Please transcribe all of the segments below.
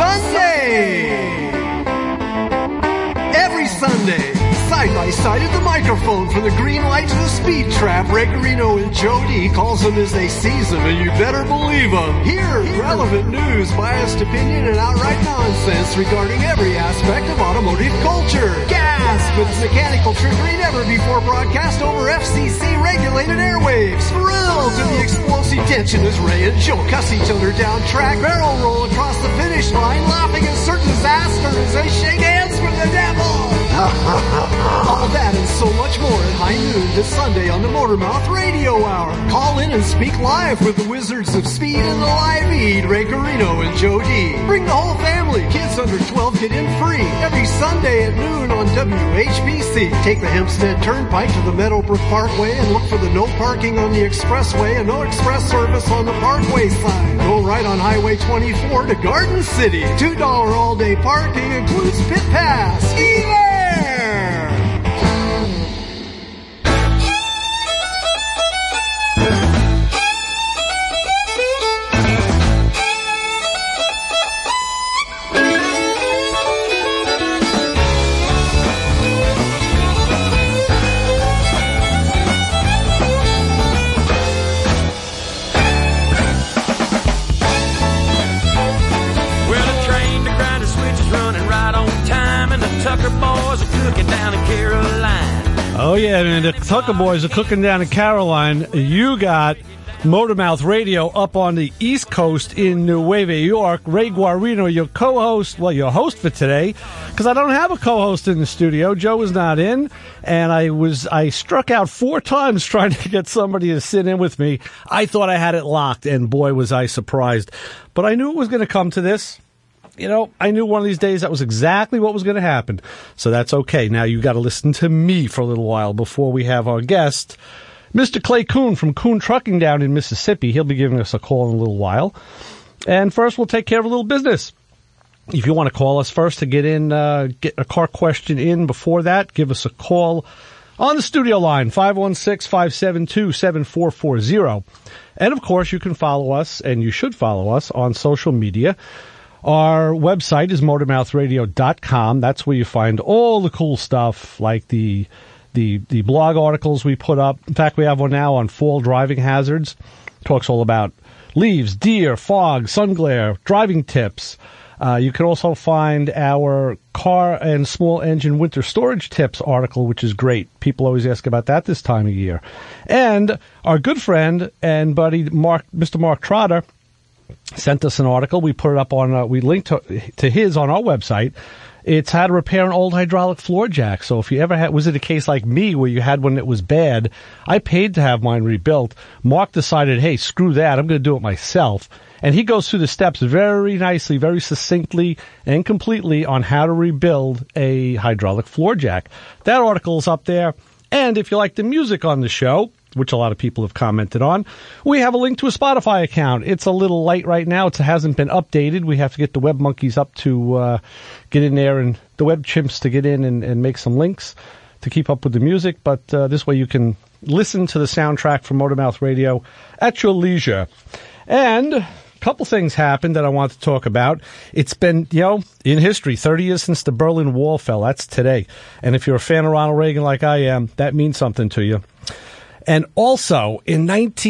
Sunday! Every Sunday, side by side at the microphone from the green light to the speed trap, Ray Carino and Joe D calls them as they seize them, and you better believe them. Hear relevant news, biased opinion, and outright nonsense regarding every aspect of automotive culture. Gasp! It's mechanical trickery never before broadcast over FCC-regulated airwaves. Thrill to the explosive tension as Ray and Joe cuss each other down track, barrel roll across the finish line, laughing at certain disaster as they shake hands with the devil. All that and so much more at high noon this Sunday on the Motormouth Radio Hour. Call in and speak live with the Wizards of Speed and the Live Eat, Ray Carino and Joe D. Bring the whole family. Kids under 12 get in free every Sunday at noon on WHBC. Take the Hempstead Turnpike to the Meadowbrook Parkway and look for the no parking on the expressway and no express service on the Parkway side. Go right on Highway 24 to Garden City. $2 all-day parking includes pit pass. There! Oh, yeah, man, the Tucker boys are cooking down in Caroline. You got Motormouth Radio up on the East Coast in Nueva York. Ray Guarino, your co-host, well, your host for today, because I don't have a co-host in the studio. Joe is not in, and I struck out 4 times trying to get somebody to sit in with me. I thought I had it locked, and boy, was I surprised. But I knew it was going to come to this. You know, I knew one of these days that was exactly what was going to happen. So that's okay. Now you got to listen to me for a little while before we have our guest, Mr. Clay Kuhn from Kuhn Trucking down in Mississippi. He'll be giving us a call in a little while. And first, we'll take care of a little business. If you want to call us first to get a car question in before that, give us a call on the studio line, 516-572-7440. And, of course, you can follow us, and you should follow us on social media. Our website is motormouthradio.com. That's where you find all the cool stuff, like the blog articles we put up. In fact, we have one now on fall driving hazards. Talks all about leaves, deer, fog, sun glare, driving tips. You can also find our car and small engine winter storage tips article, which is great. People always ask about that this time of year. And our good friend and buddy, Mr. Mark Trotter, sent us an article. We put it up on, we linked to his on our website. It's how to repair an old hydraulic floor jack. So if you ever was it a case like me where you had one that was bad, I paid to have mine rebuilt. Mark decided, hey, screw that, I'm going to do it myself. And he goes through the steps very nicely, very succinctly and completely on how to rebuild a hydraulic floor jack. That article is up there. And if you like the music on the show, which a lot of people have commented on, we have a link to a Spotify account. It's a little late right now. It hasn't been updated. We have to get the web monkeys up to get in there and the web chimps to get in and make some links to keep up with the music. But this way you can listen to the soundtrack from Motormouth Radio at your leisure. And a couple things happened that I want to talk about. It's been, in history, 30 years since the Berlin Wall fell. That's today. And if you're a fan of Ronald Reagan like I am, that means something to you. And also, in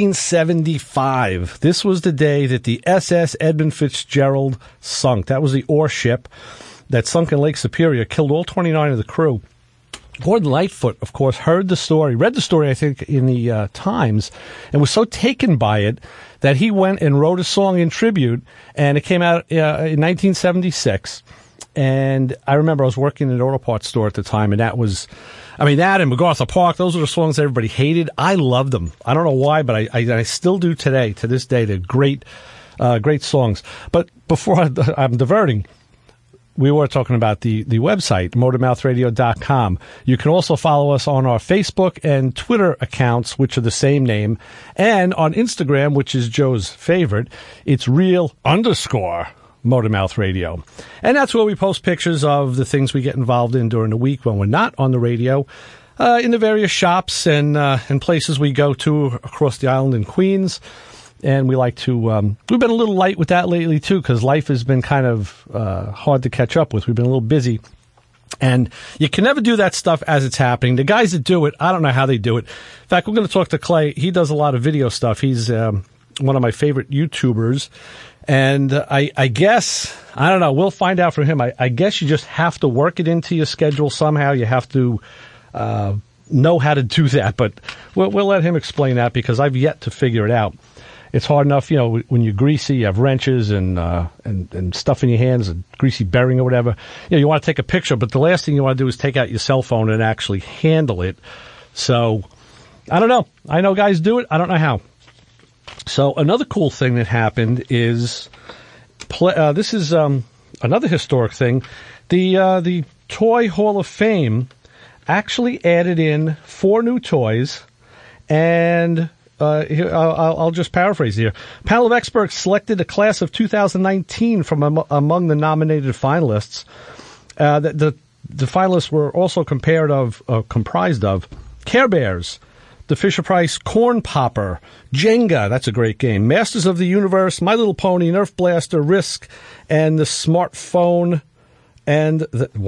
1975, this was the day that the SS Edmund Fitzgerald sunk. That was the ore ship that sunk in Lake Superior, killed all 29 of the crew. Gordon Lightfoot, of course, read the story, I think, in the Times, and was so taken by it that he went and wrote a song in tribute, and it came out in 1976. And I remember I was working in an auto parts store at the time, and that and MacArthur Park, those are the songs everybody hated. I loved them. I don't know why, but I still do today, to this day. They're great songs. But before I'm diverting, we were talking about the website, motormouthradio.com. You can also follow us on our Facebook and Twitter accounts, which are the same name, and on Instagram, which is Joe's favorite. It's real_Motormouth Radio. And that's where we post pictures of the things we get involved in during the week when we're not on the radio, in the various shops and places we go to across the island in Queens. And we like to, we've been a little light with that lately too, because life has been kind of hard to catch up with. We've been a little busy. And you can never do that stuff as it's happening. The guys that do it, I don't know how they do it. In fact, we're going to talk to Clay. He does a lot of video stuff. He's one of my favorite YouTubers. And I guess, I don't know, we'll find out from him. I guess you just have to work it into your schedule somehow. You have to know how to do that. But we'll let him explain that because I've yet to figure it out. It's hard enough, when you're greasy, you have wrenches and stuff in your hands, a greasy bearing or whatever. You want to take a picture, but the last thing you want to do is take out your cell phone and actually handle it. So, I don't know. I know guys do it. I don't know how. So, another cool thing that happened is, this is another historic thing. The Toy Hall of Fame actually added in 4 new toys, and here, I'll just paraphrase here. A panel of experts selected a class of 2019 from among the nominated finalists. The finalists were also comprised of Care Bears, the Fisher-Price Corn Popper, Jenga, that's a great game, Masters of the Universe, My Little Pony, Nerf Blaster, Risk, and the smartphone, and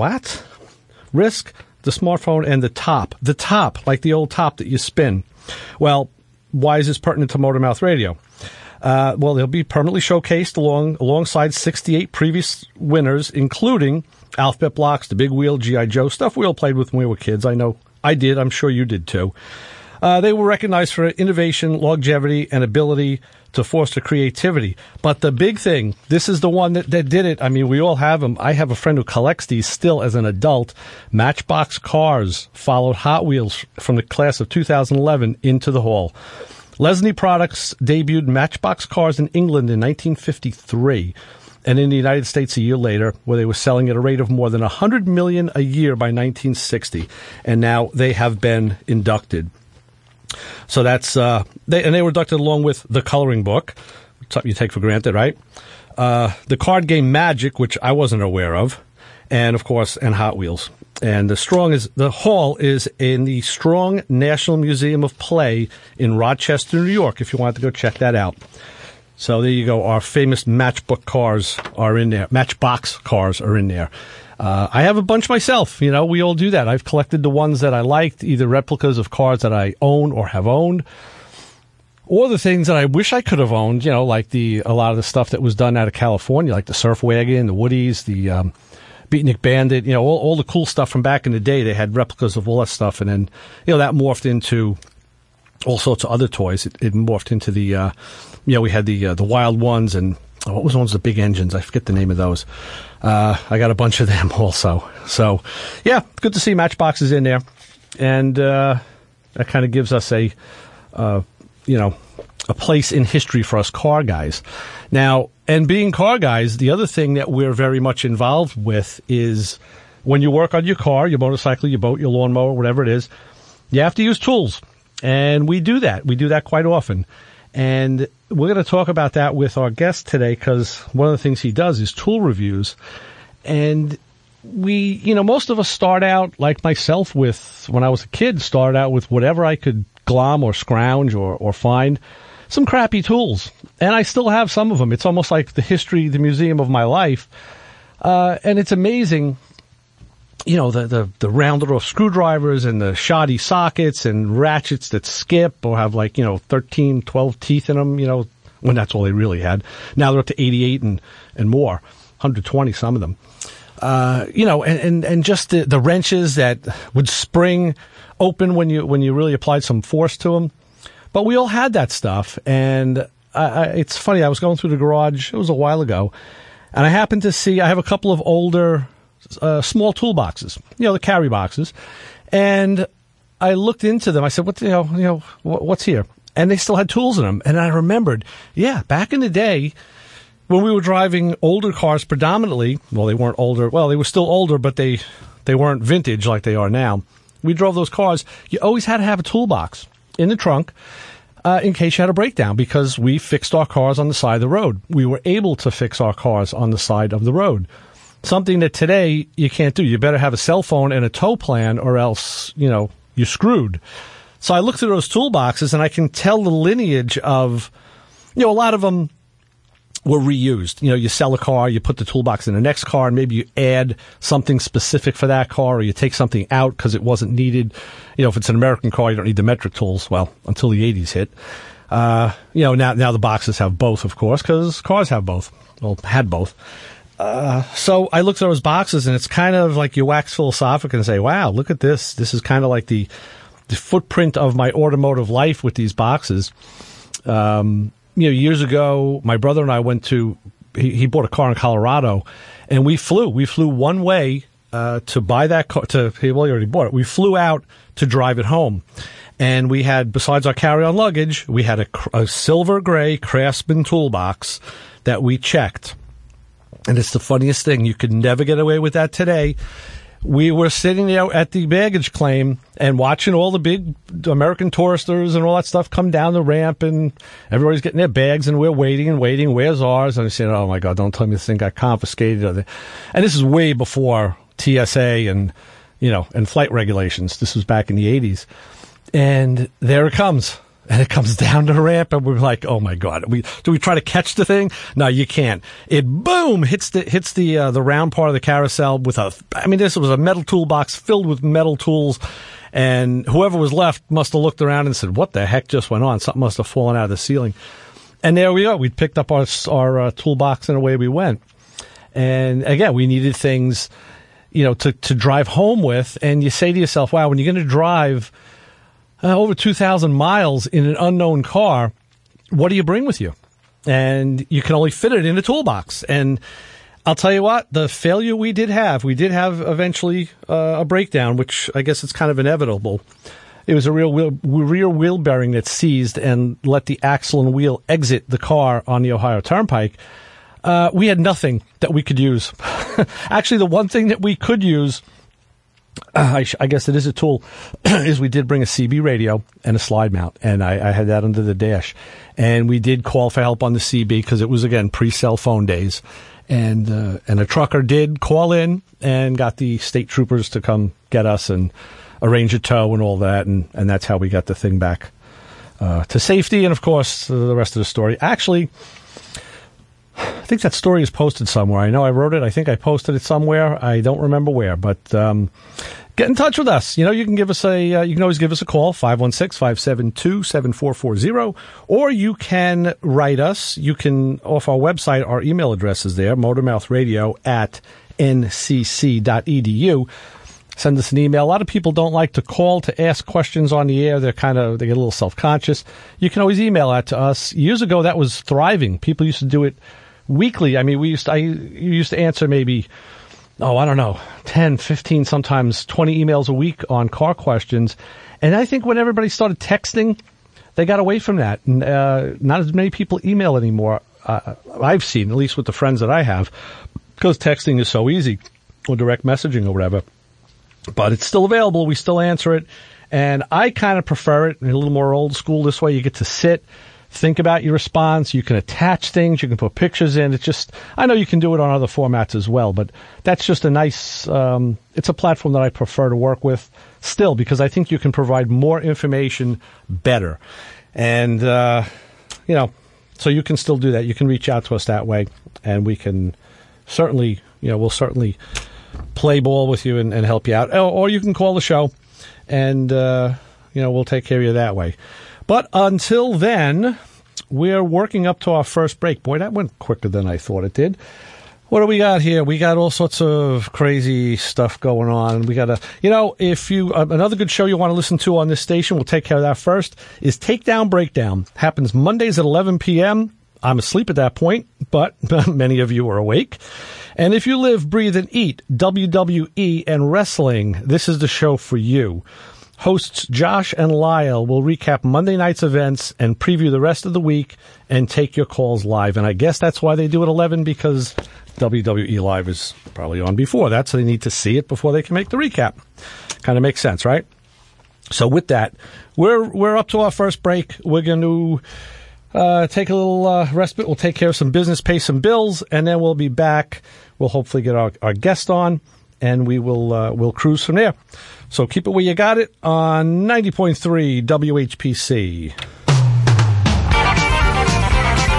Risk, the smartphone, and the top. The top, like the old top that you spin. Well, why is this pertinent to Motor Mouth Radio? Well, they'll be permanently showcased alongside 68 previous winners, including Alphabet Blocks, the Big Wheel, G.I. Joe, stuff we all played with when we were kids. I know I did. I'm sure you did too. They were recognized for innovation, longevity, and ability to foster creativity. But the big thing, this is the one that did it. I mean, we all have them. I have a friend who collects these still as an adult. Matchbox Cars followed Hot Wheels from the class of 2011 into the hall. Lesney Products debuted Matchbox Cars in England in 1953 and in the United States a year later, where they were selling at a rate of more than 100 million a year by 1960. And now they have been inducted. So that's, they were inducted along with The Coloring Book, something you take for granted, right? The card game Magic, which I wasn't aware of, and of course, and Hot Wheels. And the hall is in the Strong National Museum of Play in Rochester, New York, if you want to go check that out. So there you go. Our famous Matchbox cars are in there. I have a bunch myself. We all do that. I've collected the ones that I liked, either replicas of cars that I own or have owned, or the things that I wish I could have owned, like a lot of the stuff that was done out of California, like the Surf Wagon, the Woodies, the Beatnik Bandit, all the cool stuff from back in the day. They had replicas of all that stuff, and then, that morphed into all sorts of other toys. It morphed into the, we had the Wild Ones, and what was the ones with the big engines? I forget the name of those. I got a bunch of them also. So, yeah, good to see Matchboxes in there. And that kind of gives us a place in history for us car guys. Now, and being car guys, the other thing that we're very much involved with is when you work on your car, your motorcycle, your boat, your lawnmower, whatever it is, you have to use tools. And we do that. We do that quite often. And we're going to talk about that with our guest today because one of the things he does is tool reviews. And we, most of us start out, like myself when I was a kid, started out with whatever I could glom or scrounge or find, some crappy tools. And I still have some of them. It's almost like the museum of my life. And it's amazing, the rounded off screwdrivers and the shoddy sockets and ratchets that skip or have 13, 12 teeth in them, when that's all they really had. Now they're up to 88 and more, 120 some of them. And just the wrenches that would spring open when you really applied some force to them. But we all had that stuff. And it's funny, I was going through the garage, it was a while ago, and I happened to see, I have a couple of older small toolboxes, the carry boxes, and I looked into them. I said, what's here? And they still had tools in them. And I remembered, back in the day when we were driving older cars predominantly, well, they weren't older. Well, they were still older, but they weren't vintage like they are now. We drove those cars. You always had to have a toolbox in the trunk in case you had a breakdown, because we fixed our cars on the side of the road. We were able to fix our cars on the side of the road. Something that today you can't do. You better have a cell phone and a tow plan or else, you're screwed. So I looked through those toolboxes and I can tell the lineage of a lot of them were reused. You sell a car, you put the toolbox in the next car, and maybe you add something specific for that car, or you take something out because it wasn't needed. If it's an American car, you don't need the metric tools. Well, until the 80s hit. Now the boxes have both, of course, because cars have both. Well, had both. So I looked at those boxes, and it's kind of like you wax philosophical and say, wow, look at this. This is kind of like the footprint of my automotive life with these boxes. Years ago, my brother and I went to, he bought a car in Colorado, and we flew one way to buy that car. He already bought it. We flew out to drive it home. And we had, besides our carry-on luggage, we had a silver gray Craftsman toolbox that we checked. And it's the funniest thing. You could never get away with that today. We were sitting there at the baggage claim and watching all the big American touristers and all that stuff come down the ramp, and everybody's getting their bags, and we're waiting and waiting. Where's ours? And I said, oh, my God, don't tell me this thing got confiscated. And this is way before TSA and flight regulations. This was back in the 80s. And there it comes. And it comes down the ramp, and we're like, oh, my God. Do we try to catch the thing? No, you can't. It, boom, hits the round part of the carousel with this was a metal toolbox filled with metal tools. And whoever was left must have looked around and said, what the heck just went on? Something must have fallen out of the ceiling. And there we go. We picked up our toolbox, and away we went. And, again, we needed things, to drive home with. And you say to yourself, wow, when you're going to drive over 2,000 miles in an unknown car, what do you bring with you? And you can only fit it in a toolbox. And I'll tell you what, the failure we did have eventually a breakdown, which I guess it's kind of inevitable. It was a rear wheel bearing that seized and let the axle and wheel exit the car on the Ohio Turnpike. We had nothing that we could use. Actually, the one thing that we could use, I guess it is a tool, is we did bring a CB radio and a slide mount, and I had that under the dash. And we did call for help on the CB because it was, again, pre-cell phone days. And a trucker did call in and got the state troopers to come get us and arrange a tow and all that, and that's how we got the thing back to safety. And, of course, the rest of the story. Actually, I think that story is posted somewhere. I know I wrote it. I think I posted it somewhere. I don't remember where, but get in touch with us. You can give us you can always give us a call, 516-572-7440, or you can write us. You can, off our website, our email address is there, motormouthradio@ncc.edu. Send us an email. A lot of people don't like to call to ask questions on the air. They get a little self-conscious. You can always email that to us. Years ago, that was thriving. People used to do it weekly. I mean, you used to answer maybe, 10, 15, sometimes 20 emails a week on car questions. And I think when everybody started texting, they got away from that. And, not as many people email anymore. I've seen, at least with the friends that I have, because texting is so easy, or direct messaging or whatever. But it's still available. We still answer it. And I kind of prefer it a little more old school. This way you get to sit, think about your response. You can attach things. You can put pictures in. It's just, I know you can do it on other formats as well, but that's just a nice, it's a platform that I prefer to work with still, because I think you can provide more information better. And, so you can still do that. You can reach out to us that way, and we can certainly, we'll certainly play ball with you and help you out. Or you can call the show, and, we'll take care of you that way. But until then, we're working up to our first break. Boy, that went quicker than I thought it did. What do we got here? We got all sorts of crazy stuff going on. We got if you, another good show you want to listen to on this station, we'll take care of that first, is Takedown Breakdown. Happens Mondays at 11 p.m. I'm asleep at that point, but many of you are awake. And if you live, breathe, and eat WWE and wrestling, this is the show for you. Hosts Josh and Lyle will recap Monday night's events and preview the rest of the week and take your calls live. And I guess that's why they do it 11, because WWE Live is probably on before that, so they need to see it before they can make the recap. Kind of makes sense, right? So with that, we're up to our first break. We're going to take a little respite. We'll take care of some business, pay some bills, and then we'll be back. We'll hopefully get our guest on, and we'll cruise from there. So keep it where you got it on 90.3 WHPC.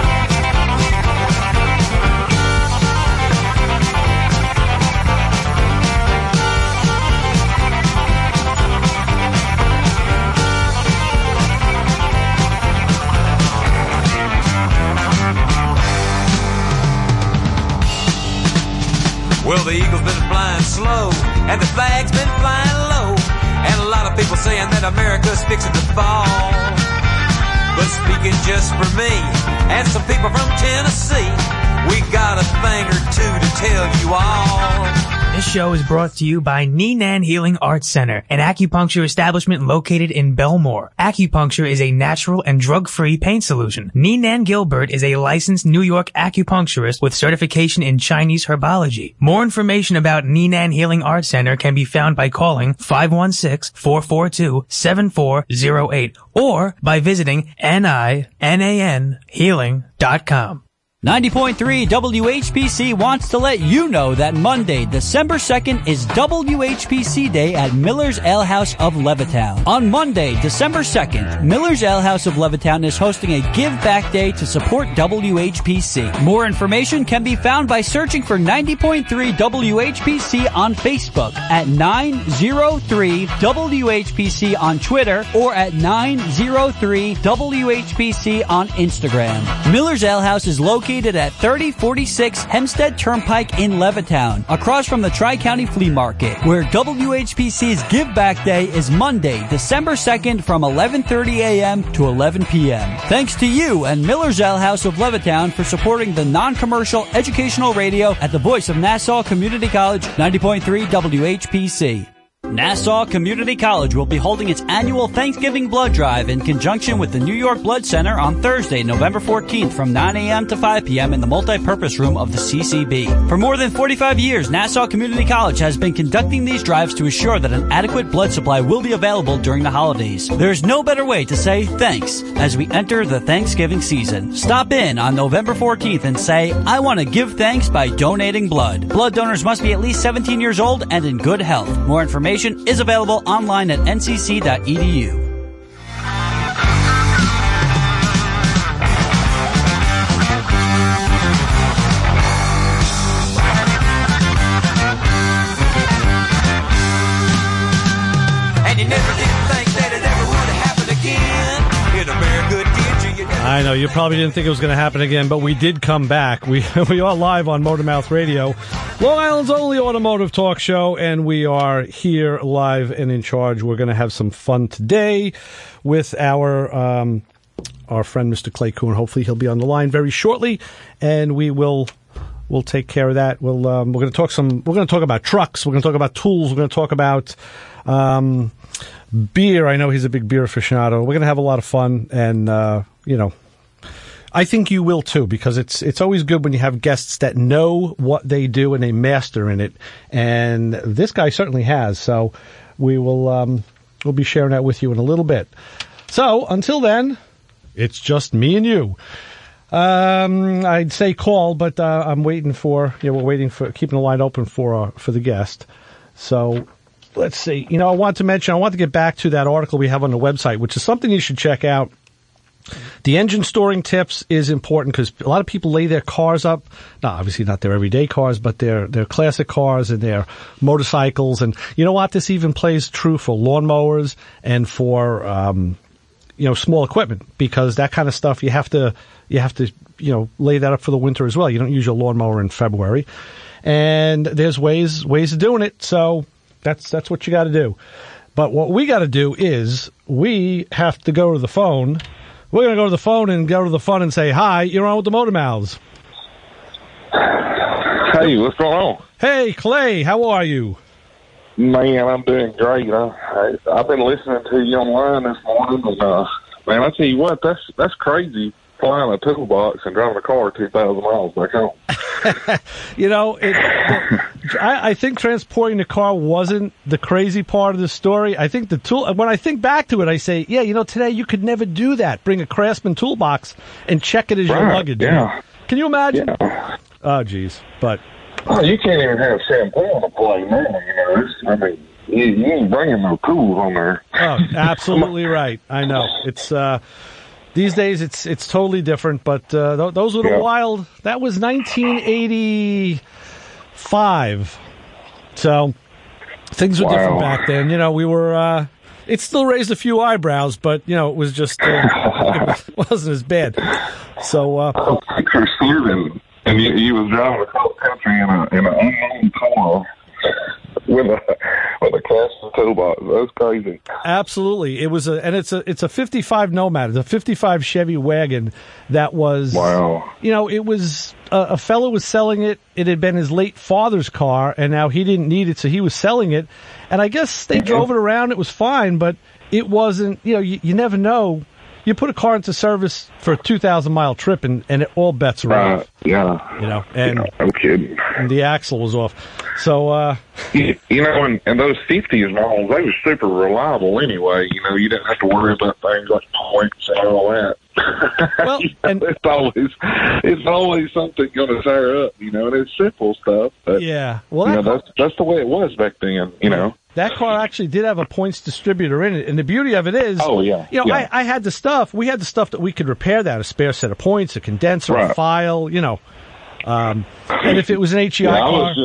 Well, the eagle's been flying slow, and the flag's been flying low, and a lot of people saying that America's fixing to fall. But speaking just for me, and some people from Tennessee, we got a thing or two to tell you all. This show is brought to you by Ninan Healing Arts Center, an acupuncture establishment located in Belmore. Acupuncture is a natural and drug-free pain solution. Ninan Gilbert is a licensed New York acupuncturist with certification in Chinese herbology. More information about Ninan Healing Arts Center can be found by calling 516-442-7408 or by visiting NINANhealing.com. 90.3 WHPC wants to let you know that Monday, December 2nd is WHPC Day at Miller's Ale House of Levittown. On Monday, December 2nd, Miller's Ale House of Levittown is hosting a Give Back Day to support WHPC. More information can be found by searching for 90.3 WHPC on Facebook, at 903 WHPC on Twitter, or at 903 WHPC on Instagram. Miller's Ale House is located at 3046 Hempstead Turnpike in Levittown, across from the Tri-County Flea Market, where WHPC's Give Back Day is Monday, December 2nd from 11:30 a.m. to 11 p.m. Thanks to you and Miller's Ale House of Levittown for supporting the non-commercial educational radio at the voice of Nassau Community College, 90.3 WHPC. Nassau Community College will be holding its annual Thanksgiving Blood Drive in conjunction with the New York Blood Center on Thursday, November 14th from 9 a.m. to 5 p.m. in the multi-purpose room of the CCB. For more than 45 years, Nassau Community College has been conducting these drives to assure that an adequate blood supply will be available during the holidays. There's no better way to say thanks as we enter the Thanksgiving season. Stop in on November 14th and say, I want to give thanks by donating blood. Blood donors must be at least 17 years old and in good health. More information is available online at ncc.edu. And you never did think that it ever would happen again. In America, did you? I know, you probably didn't think it was going to happen again, but we did come back. We are live on Motormouth Radio, Long Island's only automotive talk show, and we are here live and in charge. We're going to have some fun today with our friend Mr. Clay Kuhn. Hopefully he'll be on the line very shortly, and we'll take care of that. We're going to talk about trucks. We're going to talk about tools. We're going to talk about beer. I know he's a big beer aficionado. We're going to have a lot of fun, and I think you will too, because it's always good when you have guests that know what they do and they master in it, and this guy certainly has. So we'll be sharing that with you in a little bit. So until then, it's just me and you. I'd say call, but we're waiting for keeping the line open for the guest. So let's see. I want to get back to that article we have on the website, which is something you should check out. The engine storing tips is important because a lot of people lay their cars up. No, obviously not their everyday cars, but their classic cars and their motorcycles. And you know what? This even plays true for lawnmowers and for small equipment, because that kind of stuff you have to lay that up for the winter as well. You don't use your lawnmower in February, and there's ways of doing it. So that's what you got to do. But what we got to do is we have to go to the phone. We're going to go to the phone and go to the phone and say, hi, you're on with the Motor Mouths. Hey, what's going on? Hey, Clay, how are you? Man, I'm doing great. I've been listening to you online this morning, and man, I tell you what, that's crazy, flying a toolbox and driving a car 2,000 miles back home. I think transporting the car wasn't the crazy part of the story. I think when I think back to it, I say, today you could never do that. Bring a Craftsman toolbox and check it as your luggage. Yeah. Can you imagine? Yeah. Oh, geez. But you can't even have shampoo on the plane now, you ain't bringing no tools on there. Oh, absolutely right. I know. It's these days it's totally different, but those were the wild. That was 1985. So things were different back then. We were it still raised a few eyebrows, but it was just it wasn't as bad. So and you was driving across country in an unknown car with a custom toolbox. That's crazy. Absolutely. It was it's a 55 Nomad. It's a 55 Chevy wagon that was, Wow. It was, a fellow was selling it. It had been his late father's car, and now he didn't need it, so he was selling it. And I guess they drove it around. It was fine, but it wasn't, you never know. You put a car into service for a 2,000-mile trip, and it all bets are off. Yeah. And I'm kidding. the axle was off. So, and those 50s models, they were super reliable anyway. You didn't have to worry about things like points and all that. Well, and it's always something going to tear up, and it's simple stuff. But, yeah. Well, that's the way it was back then, That car actually did have a points distributor in it, and the beauty of it is, I had the stuff. We had the stuff that we could repair that, a spare set of points, a condenser, a file, and if it was an HEI car,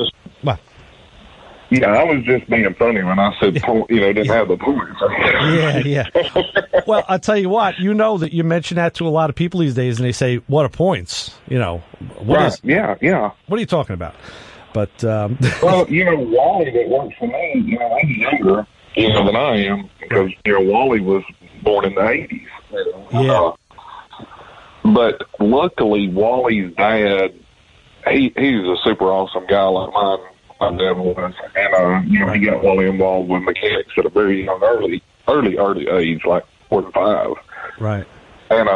I was just being funny when I said, didn't have the points. Yeah. Well, I'll tell you what, that you mention that to a lot of people these days, and they say, "What are points?" What are you talking about? But well, Wally that works for me, he's younger, than I am, because Wally was born in the 80s. Yeah. But luckily, Wally's dad, he's a super awesome guy like my dad was, and he got Wally involved with mechanics at a very young, early age, like 4 and 5. Right. And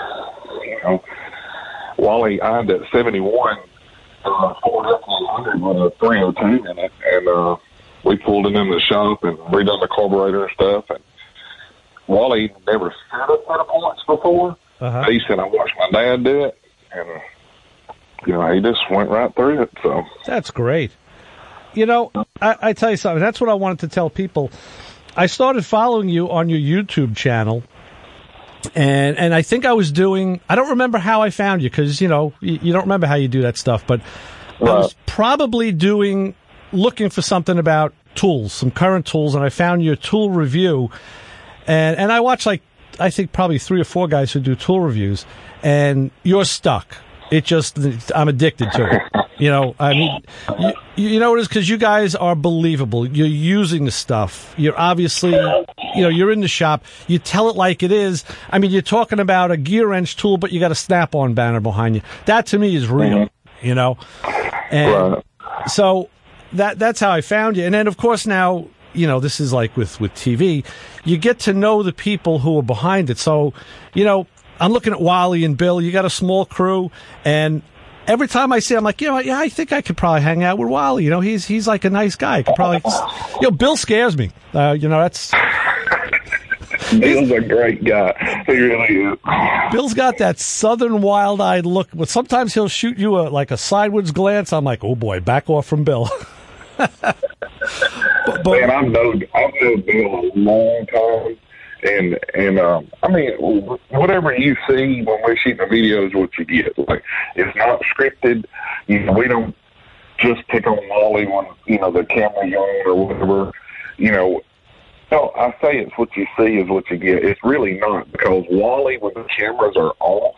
Wally owned at 71. Ford F-100 with a 302 in it, and we pulled it in the shop and redone the carburetor and stuff. And Wally never set a set of points before. He said, "I watched my dad do it," and he just went right through it. So that's great. I tell you something. That's what I wanted to tell people. I started following you on your YouTube channel. And I think I was I don't remember how I found you, because, you don't remember how you do that stuff, but I was probably looking for something about tools, some current tools, and I found your tool review. And I watch, I think probably 3 or 4 guys who do tool reviews, and you're stuck. I'm addicted to it. You know what it is? Because you guys are believable. You're using the stuff. You're obviously, you're in the shop. You tell it like it is. I mean, you're talking about a gear wrench tool, but you got a Snap-on banner behind you. That to me is real, And so that's how I found you. And then, of course, now, this is like with TV. You get to know the people who are behind it. So, I'm looking at Wally and Bill. You got a small crew, and every time I see, I'm like, I think I could probably hang out with Wally. He's like a nice guy. I could probably, Bill scares me. That's. Bill's a great guy. He really is. Bill's got that southern wild-eyed look, but sometimes he'll shoot you a sideways glance. I'm like, oh boy, back off from Bill. but man, I've known Bill a long time. And I mean, whatever you see when we're shooting the video is what you get. Like, it's not scripted. We don't just pick on Wally when, the camera's on or whatever. No, I say it's what you see is what you get. It's really not, because Wally, when the cameras are off,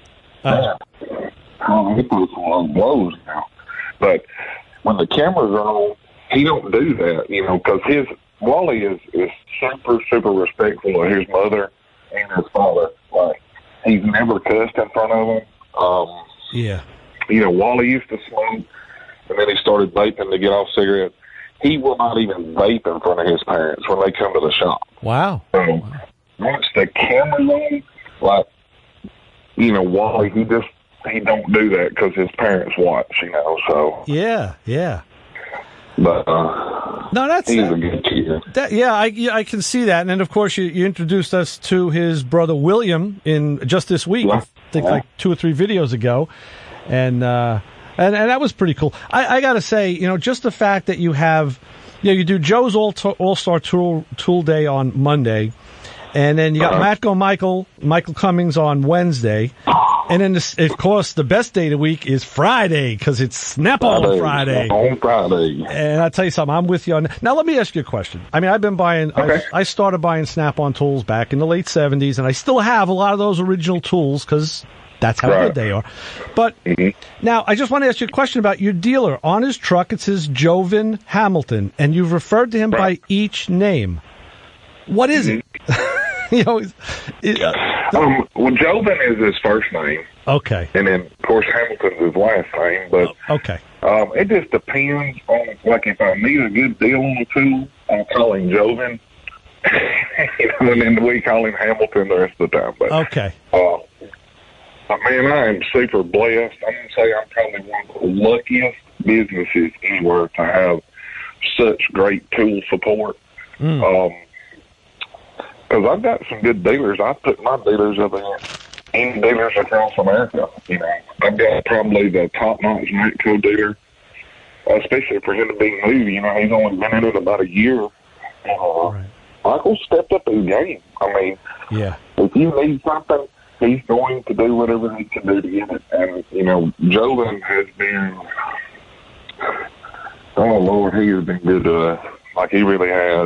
he puts some low blows now. But when the cameras are on, he don't do that, because Wally is super, super respectful of his mother and his father. Like, he's never cussed in front of them. Wally used to smoke, and then he started vaping to get off cigarettes. He will not even vape in front of his parents when they come to the shop. Wow. So once the camera's on, Wally, he don't do that because his parents watch, so. Yeah. But he's a good kid. I can see that. And then, of course, you introduced us to his brother William in just this week. I think like 2 or 3 videos ago, and that was pretty cool. I got to say, just the fact that you have, you do Joe's All-Star Tool Day on Monday, and then you got Michael Cummings on Wednesday. And then, of course, the best day of the week is Friday, because it's Snap-on Friday. On Friday. And I'll tell you something, I'm with you on that. Now, let me ask you a question. I mean, I've been buying, I started buying Snap-on tools back in the late 70s, and I still have a lot of those original tools, because That's how good they are. But now, I just want to ask you a question about your dealer. On his truck, it says Jovan Hamilton, and you've referred to him by each name. What is it? Well, Jovan is his first name. Okay. And then, of course, Hamilton's his last name. But okay. It just depends on, like, if I need a good deal on the tool, I'll call him Jovan. And then we call him Hamilton the rest of the time. But, okay. Man, I am super blessed. I'm going to say I'm probably one of the luckiest businesses anywhere to have such great tool support. Because I've got some good dealers. I put my dealers up in dealers across America. You know, I've got probably the top-notch Matco dealer, especially for him to be new. You know, he's only been in it about a year. Right. Michael stepped up his game. I mean, if you need something, he's going to do whatever he can do to get it. And, you know, Jovan has been, oh, Lord, he has been good to us. Like, he really has.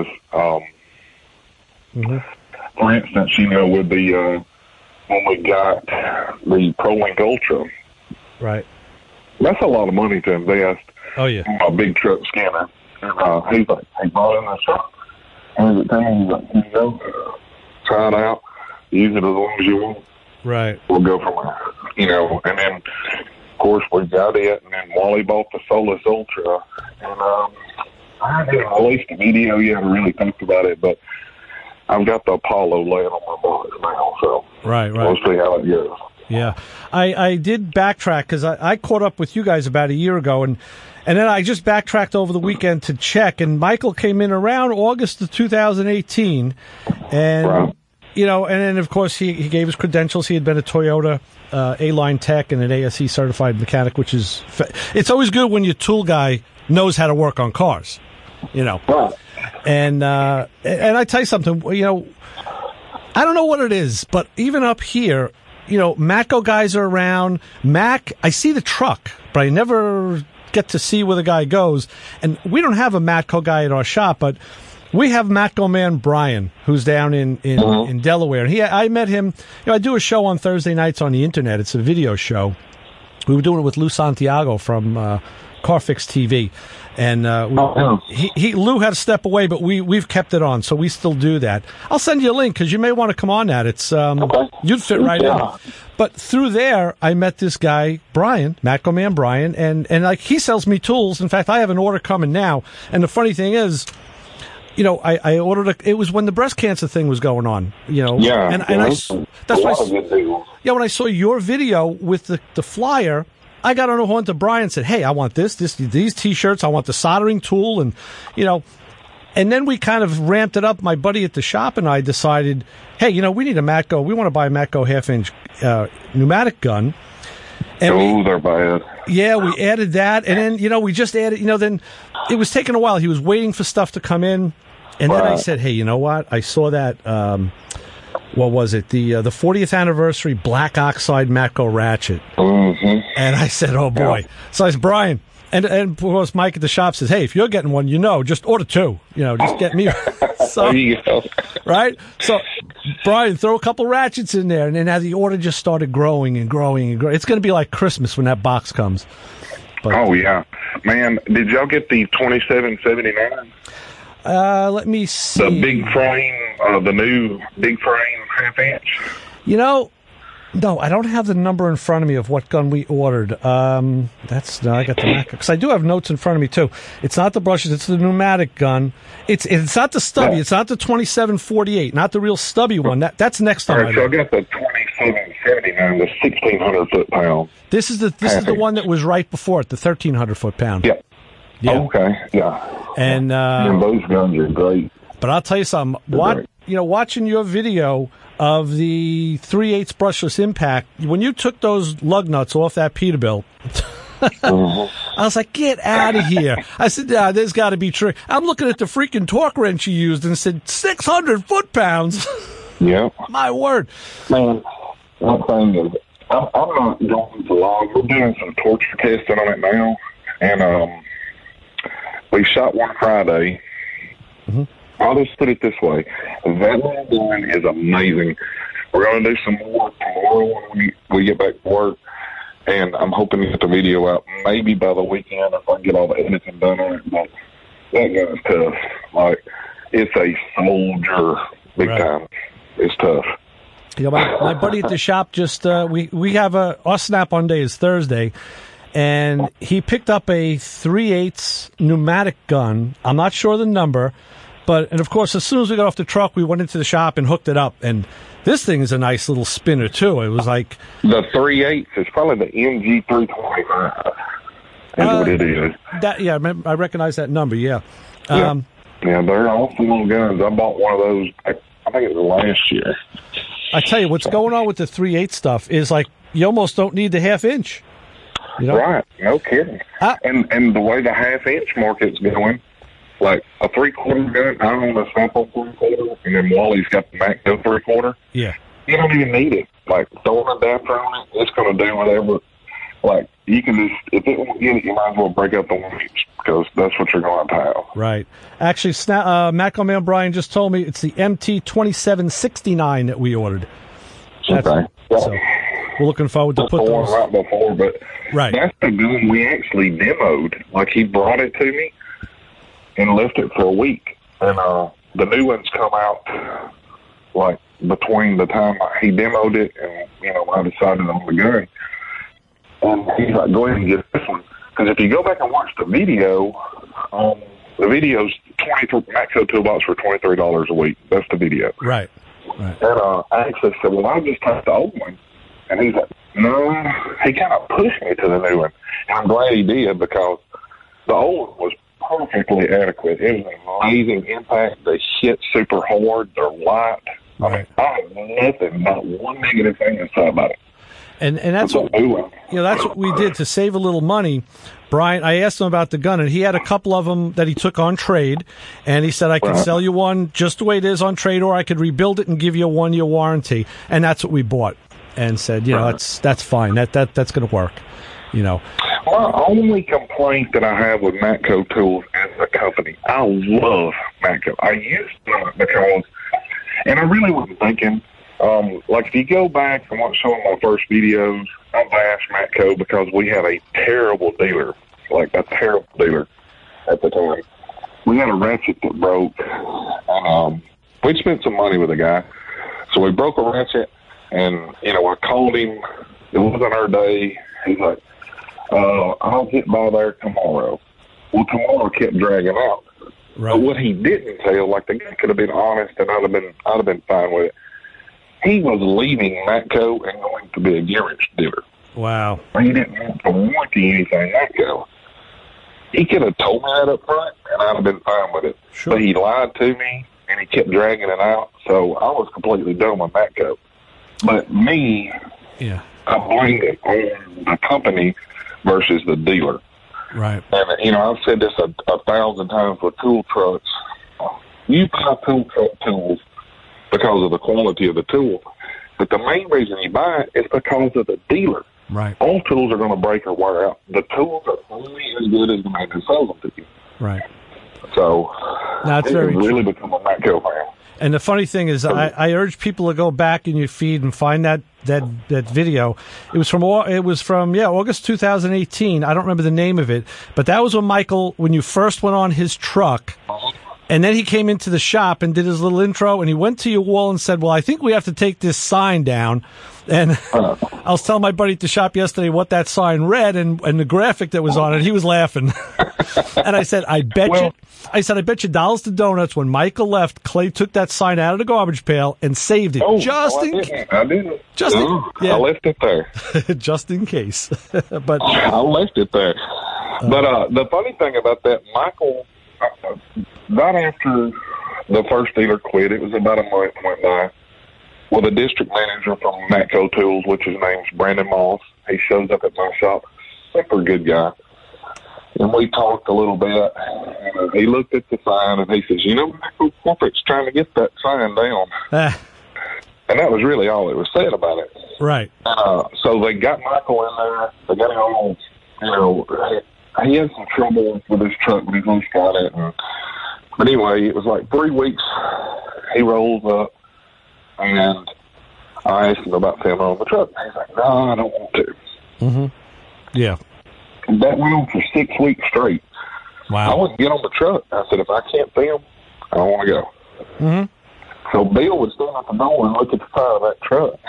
For instance, you know, with the, when we got the ProLink Ultra. Right. That's a lot of money to invest. Oh, yeah. In a big truck scanner. And he's like, hey, bought in the truck. And he's like, here you go. Try it out. Use it as long as you want. Right. We'll go from there. You know, and then, of course, we got it. And then Wally bought the Solus Ultra. And I haven't released a video yet to really think about it, but I've got the Apollo laying on my box now, so we'll see how it goes. Yeah. I did backtrack because I caught up with you guys about a year ago, and then I just backtracked over the weekend to check, and Michael came in around August of 2018, and, you know, and then, of course, he gave his credentials. He had been a Toyota A-Line tech and an ASE certified mechanic, which is, it's always good when your tool guy knows how to work on cars, you know. And I tell you something, you know, I don't know what it is, but even up here, you know, Matco guys are around. Mac, I see the truck, but I never get to see where the guy goes. And we don't have a Matco guy at our shop, but we have Matco man Brian, who's down in Delaware. And I met him, you know, I do a show on Thursday nights on the internet. It's a video show. We were doing it with Lou Santiago from Carfix TV. And Lou had to step away, but we've kept it on, so we still do that. I'll send you a link because you may want to come on that. It's you'd fit right in. But through there, I met this guy Brian, Matco man Brian, and like he sells me tools. In fact, I have an order coming now. And the funny thing is, you know, I ordered it was when the breast cancer thing was going on. You know, when I saw your video with the flyer. I got on the horn to Brian and said, hey, I want these T-shirts. I want the soldering tool. And, you know, and then we kind of ramped it up. My buddy at the shop and I decided, hey, you know, we need a Matco. We want to buy a Matco half-inch pneumatic gun. And they're bad. Yeah, we added that. And then, you know, we just added, you know, then it was taking a while. He was waiting for stuff to come in. And then I said, hey, you know what? I saw that, what was it? The 40th anniversary black oxide Matco ratchet. And I said, oh boy. So I said, Brian, and of course Mike at the shop says, hey, if you're getting one, you know, just order two. You know, just get me. So, there you go. Right? So, Brian, throw a couple ratchets in there. And then as the order just started growing and growing and growing, it's going to be like Christmas when that box comes. But, oh, yeah. Man, did y'all get the 2779? Let me see. The big frame, the new big frame half-inch? You know, no, I don't have the number in front of me of what gun we ordered. I got the Mac, because I do have notes in front of me too. It's not the brushes; it's the pneumatic gun. It's not the stubby. It's not the 2748. Not the real stubby one. That's next time. All right, so I got the 2779, the 1600 foot-pound. This is the one that was right before it, the 1300 foot-pound. Yep. Yeah. Okay. Yeah. And those guns are great. But I'll tell you something. Watching your video of the 3/8 brushless impact, when you took those lug nuts off that Peterbilt, I was like, get out of here. I said, there's got to be trick. I'm looking at the freaking torque wrench you used and said 600 foot-pounds. Yeah. My word. Man, one thing is, I'm not going for long. We're doing some torture testing on it now. And we shot one Friday. I'll just put it this way. That little gun is amazing. We're going to do some more tomorrow when we we get back to work. And I'm hoping to get the video out maybe by the weekend if I can get all the editing done on it. But that gun's tough. Like, it's a soldier big time. It's tough. You know, my buddy at the shop just we have our Snap-on day is Thursday, and he picked up a 3/8 pneumatic gun. I'm not sure the number, and of course, as soon as we got off the truck, we went into the shop and hooked it up. And this thing is a nice little spinner too. It was like the 3/8 is probably the MG 325. That's what it is. I recognize that number. Yeah. Yeah, they're awesome little guns. I bought one of those. I think it was last year. I tell you, what's going on with the 3/8 stuff is like you almost don't need the 1/2 inch. You know? Right, no kidding. And the way the 1/2 inch market's going, like a 3/4 gun, I own a Snap-on 3/4, and then Wally's got the Matco 3/4. Yeah, you don't even need it. Like throwing an adapter on it, it's going to do whatever. Like you can just, if it won't get it, you might as well break up the 1 inch because that's what you're going to have. Right. Actually, Matco Man Brian just told me it's the MT2769 that we ordered. Okay. So we're looking forward to put those. Right before, but that's the gun we actually demoed. Like he brought it to me and left it for a week, and the new ones come out like between the time he demoed it and I decided on the gun. And he's like, go ahead and get this one. Because if you go back and watch the video, the video's Matco Toolbox for $23 a week. That's the video. Right. And I actually said, well, I'll just take the old one. And he's like, no. He kind of pushed me to the new one. And I'm glad he did because the old one was perfectly adequate. It was an amazing impact. They hit super hard. They're light. Right. I have nothing, not one negative thing to say about it. And that's what that's what we did to save a little money. Brian, I asked him about the gun, and he had a couple of them that he took on trade, and he said I could sell you one just the way it is on trade, or I could rebuild it and give you a 1-year warranty. And that's what we bought, and said, that's fine. That's going to work. My only complaint that I have with Matco Tools as a company, I love Matco. I used to because, and I really wasn't thinking. Like if you go back and watch some of my first videos, I bashed Matco because we had a terrible dealer at the time. We had a ratchet that broke. We'd spent some money with a guy, so we broke a ratchet, and I called him. It wasn't our day. He's like, "I'll get by there tomorrow." Well, tomorrow kept dragging out. Right. But what he didn't tell, like the guy could have been honest, and I'd have been fine with it. He was leaving Matco and going to be a garage dealer. Wow. He didn't want to warranty anything Matco. He could have told me that up front, and I'd have been fine with it. Sure. But he lied to me, and he kept dragging it out, so I was completely done with Matco. But me, I blamed it on the company versus the dealer. Right. And, I've said this 1,000 times with tool trucks. You buy tool truck tools because of the quality of the tool. But the main reason you buy it is because of the dealer. Right. All tools are going to break or wear out. The tools are only as good as the man who sells them to you. Right. So, that's very true. Really become a Matco fan. And the funny thing is, I urge people to go back in your feed and find that video. It was from August 2018. I don't remember the name of it, but that was when Michael, when you first went on his truck. And then he came into the shop and did his little intro, and he went to your wall and said, well, I think we have to take this sign down. And I was telling my buddy at the shop yesterday what that sign read and the graphic that was on it. He was laughing. And I said, I bet you dollars to donuts when Michael left, Clay took that sign out of the garbage pail and saved it. I didn't. I left it there. Just in case. But I left it there. But the funny thing about that, Michael, right after the first dealer quit, it was about a month went by. Well, the district manager from Matco Tools, which his name's Brandon Moss, he shows up at my shop. Super good guy. And we talked a little bit. And he looked at the sign and he says, Matco Corporate's trying to get that sign down. And that was really all it was said about it. Right. So they got Michael in there. They got him on, he had some trouble with his truck when he first got it. But anyway, it was like 3 weeks. He rolls up, and I asked him about filming on the truck. He's like, no, I don't want to. Mm-hmm. Yeah. That went on for 6 weeks straight. Wow. I wouldn't get on the truck. I said, if I can't film, I don't want to go. Mm-hmm. So Bill would stand at the door and look at the side of that truck.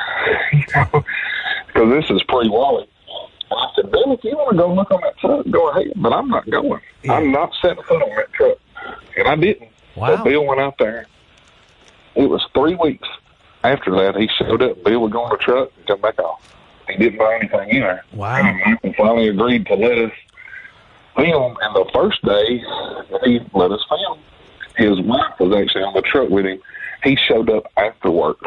Because this is pre-Wally. And I said, Bill, if you want to go look on that truck, go ahead. But I'm not going. Yeah. I'm not setting foot on that truck. And I didn't. Wow. So Bill went out there. It was 3 weeks after that. He showed up. Bill would go on the truck and come back off. He didn't buy anything either. Wow. And Michael finally agreed to let us film. And the first day that he let us film, his wife was actually on the truck with him. He showed up after work.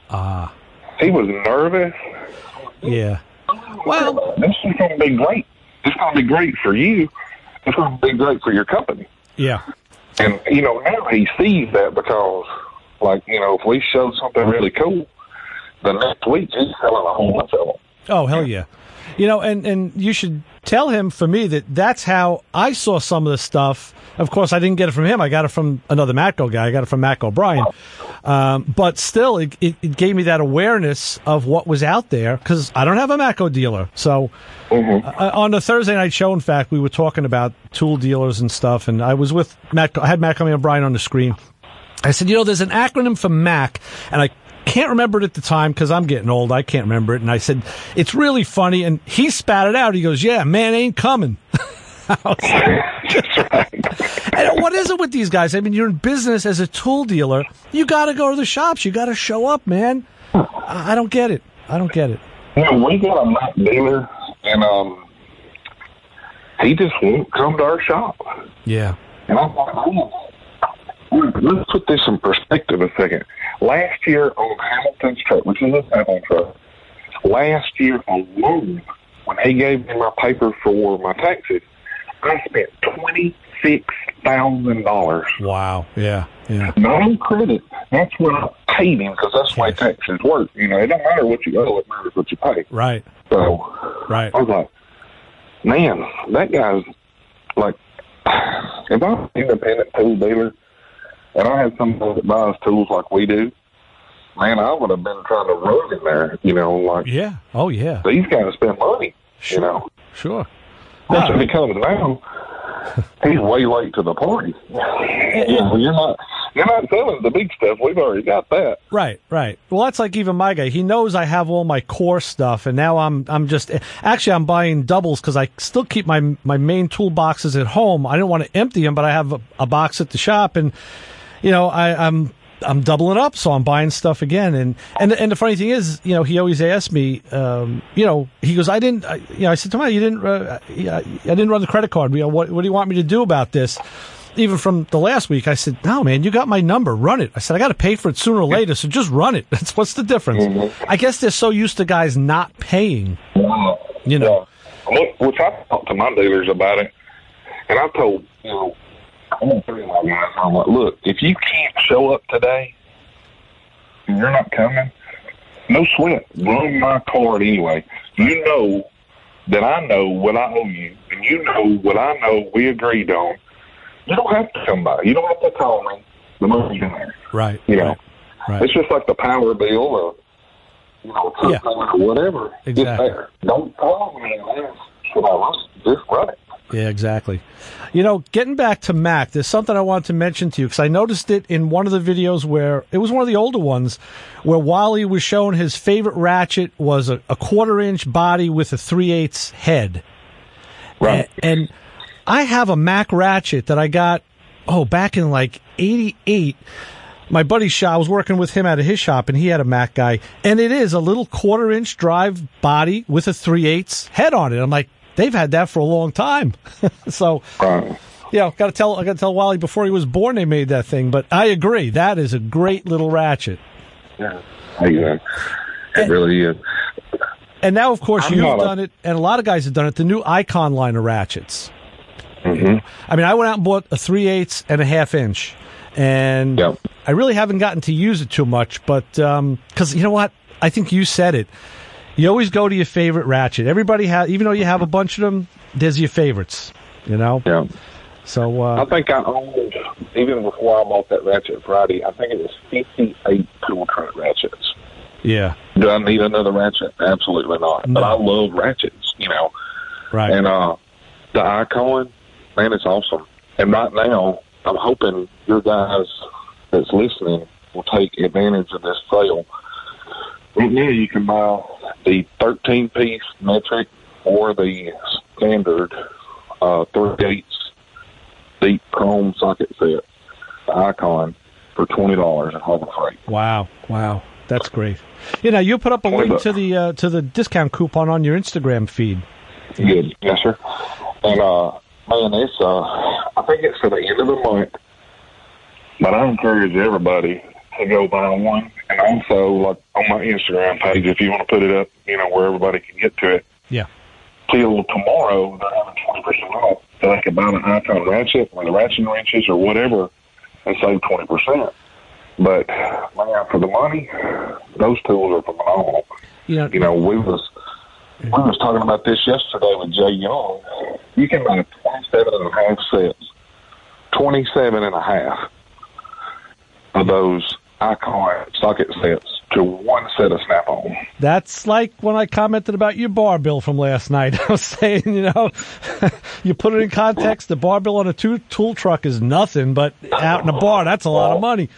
He was nervous. Yeah. Well, this is going to be great. It's going to be great for you. It's going to be great for your company. Yeah. And, now he sees that because, if we show something really cool, the next week he's selling a whole bunch of them. Oh, hell yeah. And you should tell him, for me, that's how I saw some of the stuff. Of course, I didn't get it from him. I got it from another Matco guy. I got it from Mac O'Brien. But still, it gave me that awareness of what was out there, because I don't have a Matco dealer. So on the Thursday night show, in fact, we were talking about tool dealers and stuff, and I was with Matco. I had Mac O'Brien on the screen. I said, there's an acronym for Mac, and I can't remember it at the time because I'm getting old. I can't remember it. And I said, it's really funny. And he spat it out. He goes, yeah, man ain't coming. That's right. And what is it with these guys? I mean, you're in business as a tool dealer. You got to go to the shops. You got to show up, man. I don't get it. We got a Mac dealer, and he just won't come to our shop. Yeah. And I'm like, let's put this in perspective a second. Last year on Hamilton's truck, which is a 7 truck, last year alone, when he gave me my paper for my taxes, I spent $26,000. Wow. Yeah. Not on credit. That's what I paid him, because that's the way taxes work. It don't matter what you owe, it matters what you pay. Right. So, right. I was like, man, that guy's like, if I'm an independent tool dealer, and I had somebody that buys tools like we do, man, I would have been trying to run in there, Yeah. Oh, yeah. These guys spend money, Sure. Once he comes down, he's way late to the party. You're not selling the big stuff. We've already got that. Right. Well, that's like even my guy. He knows I have all my core stuff, and now I'm buying doubles because I still keep my main toolboxes at home. I don't want to empty them, but I have a box at the shop, and I'm doubling up, so I'm buying stuff again. And the funny thing is, he always asks me, he goes, I said to him, I didn't run the credit card. What do you want me to do about this? Even from the last week, I said, no, man, you got my number. Run it. I said, I got to pay for it sooner or later, so just run it. What's the difference? Mm-hmm. I guess they're so used to guys not paying, Which I talked to my dealers about it, and I told, I'm going to tell my guys, I'm like, look, if you can't show up today and you're not coming, no sweat. Run my card anyway. You know that I know what I owe you, and you know what I know we agreed on. You don't have to come by. You don't have to call me. The money's in there. Right. Right. It's just like the power bill or, or whatever. Exactly. It's there. Don't call me and ask, should I run it? Just run it. Yeah, exactly. Getting back to Mac, there's something I wanted to mention to you, because I noticed it in one of the videos where, it was one of the older ones, where Wally was showing his favorite ratchet was a 1/4-inch body with a 3/8 head. Right. And I have a Mac ratchet that I got, back in like 88. My buddy's shop, I was working with him out of his shop, and he had a Mac guy. And it is a little 1/4-inch drive body with a 3/8 head on it. I'm like, they've had that for a long time. So, I got to tell Wally before he was born they made that thing. But I agree, that is a great little ratchet. Yeah, it really is. And now, of course, you've done it, and a lot of guys have done it. The new Icon line of ratchets. Mm-hmm. I mean, I went out and bought a 3/8 and a 1/2 inch, and I really haven't gotten to use it too much. But because you know what, I think you said it. You always go to your favorite ratchet. Everybody has, even though you have a bunch of them, there's your favorites, Yeah. So I think I owned, even before I bought that ratchet Friday, I think it was 58 tool truck ratchets. Yeah. Do I need another ratchet? Absolutely not. No. But I love ratchets, you know. Right. And the Icon, man, it's awesome. And right now, I'm hoping your guys that's listening will take advantage of this sale. Right now, you can buy the 13-piece metric or the standard 3/8 deep chrome socket set, the Icon, for $20 at Harbor Freight. Wow. That's great. You know, you put up a link to the discount coupon on your Instagram feed. Good, yes, sir. And man, it's I think it's to the end of the month, but I encourage everybody to go buy one. And also, like on my Instagram page, if you want to put it up, you know, where everybody can get to it. Yeah. Till tomorrow, they're having 20% off, so they can buy an Icon ratchet or the ratchet wrenches or whatever and save 20%. But man, for the money, those tools are phenomenal. You know, we was talking about this yesterday with Jay Young. You can buy 27.5 sets, 27.5 of those Icon socket sets to one set of Snap-on. That's like when I commented about your bar bill from last night. I was saying, you know, you put it in context, the bar bill on a tool truck is nothing, but out in a bar, that's a lot of money.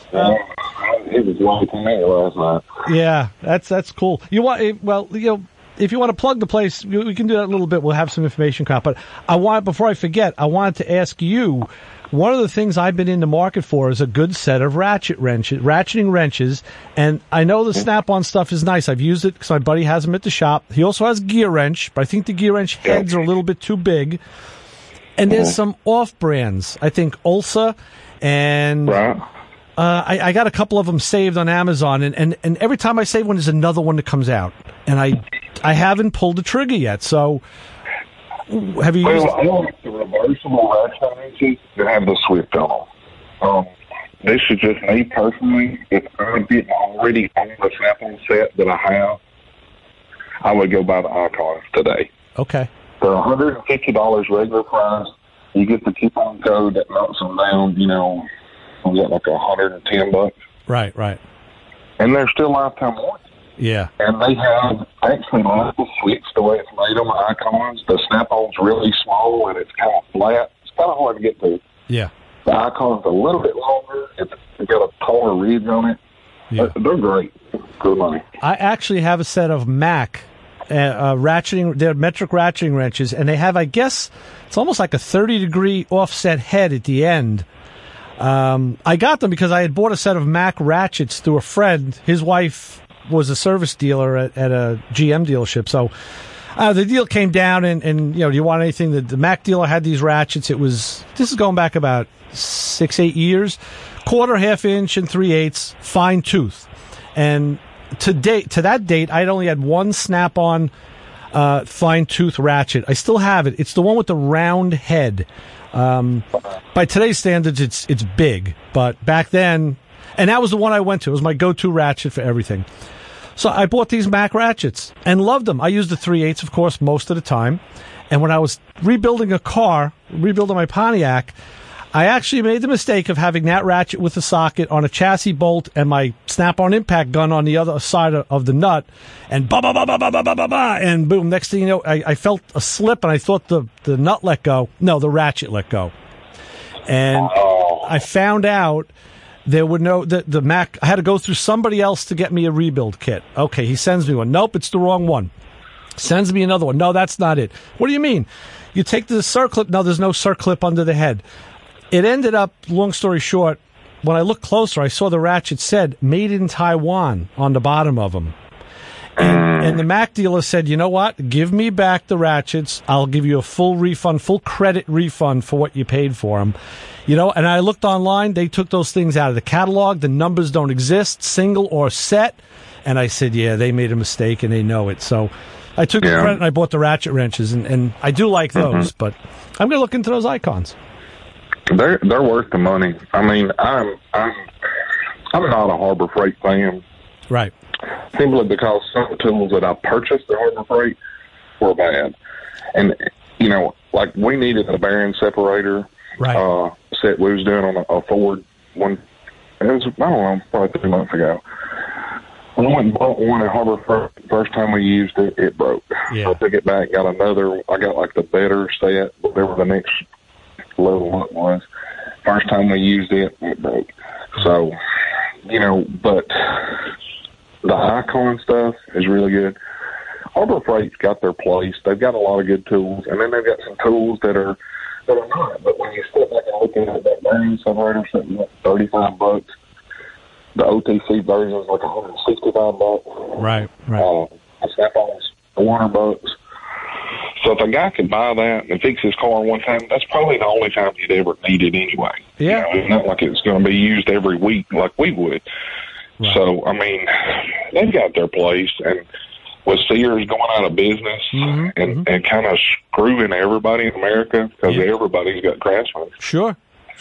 It was long to me last night. Yeah, that's cool. You want, well, you know, if you want to plug the place, we can do that in a little bit. We'll have some information come out. But before I forget, I wanted to ask you, one of the things I've been in the market for is a good set of ratcheting wrenches. And I know the Snap-on stuff is nice. I've used it because my buddy has them at the shop. He also has gear wrench, but I think the gear wrench heads are a little bit too big. And there's some off-brands. I think Ulsa and... Right. I got a couple of them saved on Amazon, and every time I save one, there's another one that comes out, and I haven't pulled the trigger yet. So, have you? Well, I like the reversible ratchet wrenches that have the Swift on them. This is just me personally. If I didn't already own the Snap-on set that I have, I would go buy the Icons today. Okay. They're $150 regular price. You get the coupon code that knocks them down. You know. We got like $110. Right. And they're still lifetime warranty. Yeah. And they have actually like the switch the way it's made on the Icons. The Snap-on's really small and it's kind of flat. It's kind of hard to get to. Yeah. The Icon's a little bit longer. It's got a taller ridge on it. Yeah. They're great. Good money. I actually have a set of Mac ratcheting. They're metric ratcheting wrenches, and they have, I guess, it's almost like a 30-degree offset head at the end. I got them because I had bought a set of Mac ratchets through a friend. His wife was a service dealer at a GM dealership. So the deal came down, and you know, do you want anything? The Mac dealer had these ratchets. This is going back about 6-8 years. Quarter, half inch, and 3/8, fine tooth. And to that date, I'd only had one Snap-on fine tooth ratchet. I still have it. It's the one with the round head. By today's standards, it's big, but back then, and that was the one I went to. It was my go-to ratchet for everything. So I bought these Mac ratchets and loved them. I used the 3/8, of course, most of the time. And when I was rebuilding my Pontiac, I actually made the mistake of having that ratchet with the socket on a chassis bolt and my Snap-on impact gun on the other side of the nut, and and boom, next thing you know, I felt a slip and I thought the nut let go. No, the ratchet let go. And I found out there were the Mac, I had to go through somebody else to get me a rebuild kit. Okay, he sends me one. Nope, it's the wrong one. Sends me another one. No, that's not it. What do you mean? You take the circlip. No, there's no circlip under the head. It ended up, long story short, when I looked closer, I saw the ratchet said "Made in Taiwan" on the bottom of them. And the Mac dealer said, you know what? Give me back the ratchets. I'll give you a full refund, full credit refund for what you paid for them. You know, and I looked online. They took those things out of the catalog. The numbers don't exist, single or set. And I said, yeah, they made a mistake and they know it. So I took the credit and I bought the ratchet wrenches. And I do like those, but I'm going to look into those Icons. They're worth the money. I mean, I'm not a Harbor Freight fan. Right. Simply because some of the tools that I purchased at Harbor Freight were bad. And, you know, like we needed a bearing separator set we was doing on a Ford one. It was, I don't know, probably 3 months ago. We went and bought one at Harbor Freight. First time we used it, it broke. Yeah. So I took it back, got another. I got like the better set, whatever the next level up was. First time we used it, it broke. So, but the Icon stuff is really good. Harbor Freight's got their place. They've got a lot of good tools, and then they've got some tools that are not. But when you step back and look at that bearing separator, something like $35. The OTC version is like $165. Right. Snap-on's $400. So if a guy could buy that and fix his car one time, that's probably the only time you'd ever need it anyway. Yeah. It's not like it's going to be used every week like we would. Right. So, I mean, they've got their place. And with Sears going out of business and kind of screwing everybody in America because everybody's got Craftsman. Sure.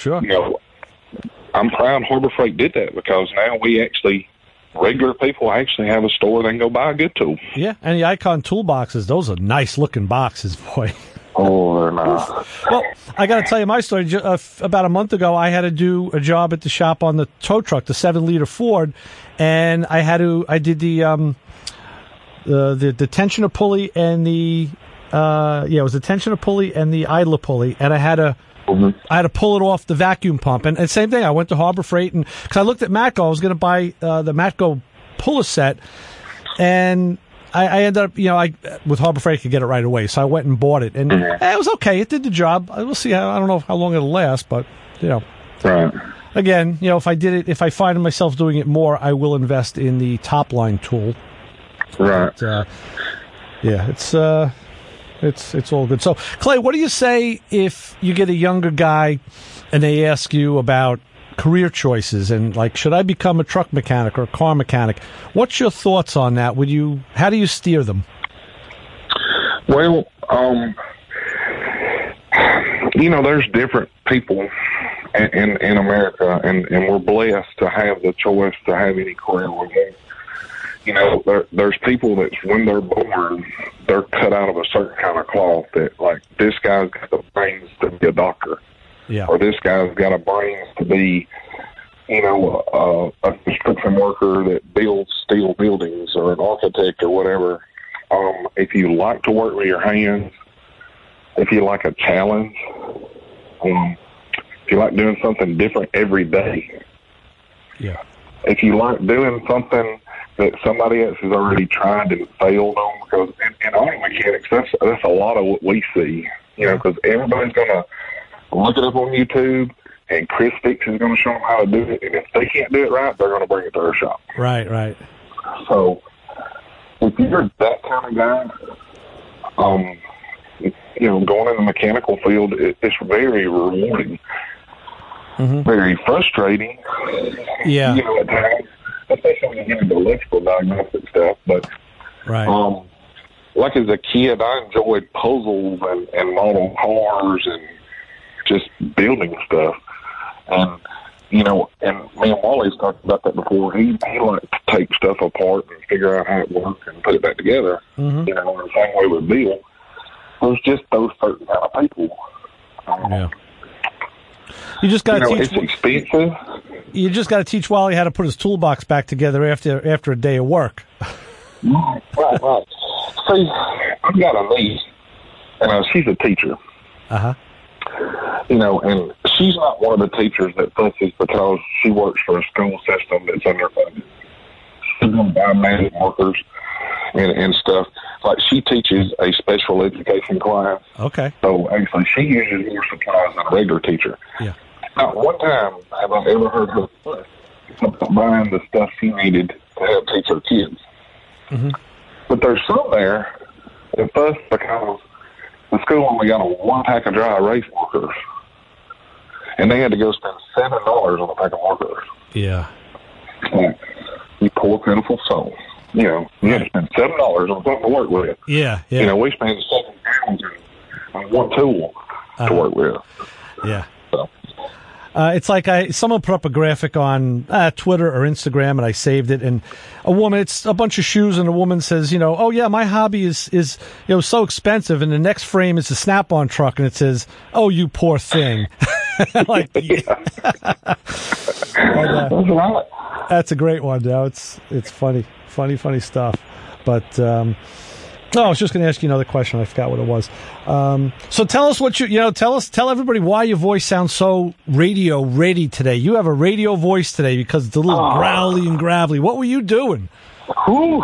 I'm proud Harbor Freight did that because now regular people actually have a store they can go buy a good tool. Yeah, and the Icon toolboxes, those are nice-looking boxes, boy. Oh, they're nice. Well, I got to tell you my story. About a month ago, I had to do a job at the shop on the tow truck, the 7-liter Ford, and I did the tensioner pulley and it was the tensioner pulley and the idler pulley, and I had to pull it off the vacuum pump. And same thing, I went to Harbor Freight, and because I looked at Matco, I was going to buy the Matco puller set, and I ended up, with Harbor Freight, I could get it right away, so I went and bought it, and it was okay. It did the job. We'll see. I don't know how long it'll last, but Right. Again, if I find myself doing it more, I will invest in the top line tool. Right. But, it's all good. So, Clay, what do you say if you get a younger guy and they ask you about career choices and like, should I become a truck mechanic or a car mechanic? What's your thoughts on that? How do you steer them? Well, there's different people in America, and we're blessed to have the choice to have any career we want. There's people that when they're born, they're cut out of a certain kind of cloth that, like, this guy's got the brains to be a doctor. Yeah. Or this guy's got a brains to be, a construction worker that builds steel buildings or an architect or whatever. If you like to work with your hands, if you like a challenge, if you like doing something different every day, if you like doing something that somebody else has already tried and failed on, because in auto mechanics, that's a lot of what we see, because everybody's going to look it up on YouTube, and Chris Fix is going to show them how to do it, and if they can't do it right, they're going to bring it to their shop. Right. So if you're that kind of guy, going in the mechanical field, it's very rewarding, very frustrating. Yeah. At times, especially when you get into electrical diagnostic stuff. But, like as a kid, I enjoyed puzzles and model cars and just building stuff. And, and me and Wally's talked about that before. He liked to take stuff apart and figure out how it worked and put it back together. In the same way with Bill. It was just those certain kind of people. You just got to teach. It's expensive. You just got to teach Wally how to put his toolbox back together after a day of work. Right. See, I've got a niece, and she's a teacher. And she's not one of the teachers that fusses because she works for a school system that's underfunded. She's going to buy magic markers and stuff. Like, she teaches a special education class. Okay. So, actually, she uses more supplies than a regular teacher. Yeah. Not one time have I ever heard her fuss about buying the stuff she needed to help teach her kids. But there's some there that fuss because the school only got one pack of dry erase markers, and they had to go spend $7 on a pack of markers. Yeah. You poor, pitiful soul. You had to spend $7 on something to work with. Yeah. We spend £7 on one tool to work with. Yeah. So. It's like someone put up a graphic on Twitter or Instagram, and I saved it. And it's a bunch of shoes, and a woman says, oh yeah, my hobby is so expensive. And the next frame is a Snap-on truck, and it says, oh, you poor thing. Like, That's right. That's a great one. Now it's funny stuff. But I was just going to ask you another question. I forgot what it was. So tell us what tell everybody why your voice sounds so radio ready today. You have a radio voice today because it's a little growly and gravelly. What were you doing? Whew.